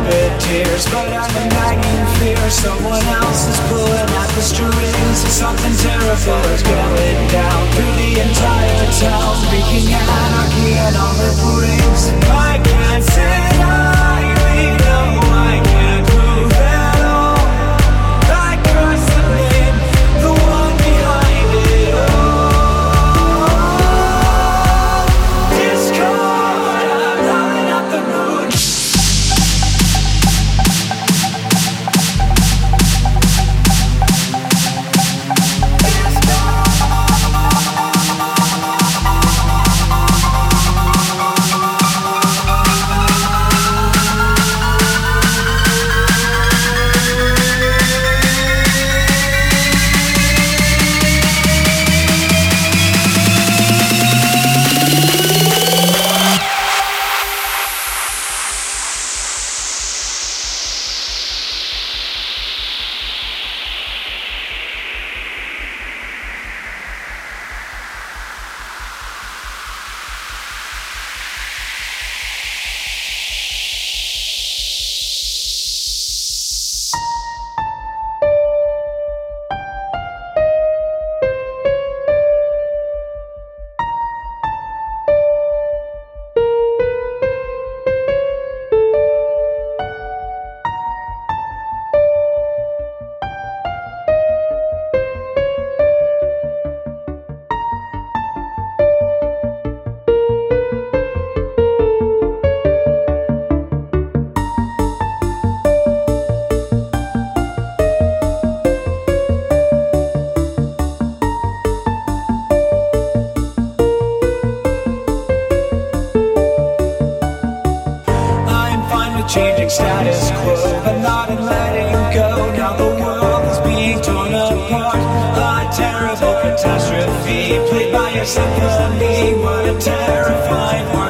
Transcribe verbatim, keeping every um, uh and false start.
shed tears, but I'm a nagging fear. Someone else is pulling at the strings. Something terrible is going down through the entire town, wreaking anarchy and all it brings. I can't sit idly, no, I can't move at all. I curse the name, the one behind it all. Discord, I'm lighting up the moon. Changing status quo, but not in letting go. Now the world is being torn apart. A terrible catastrophe played by your symphony. What a terrifying world.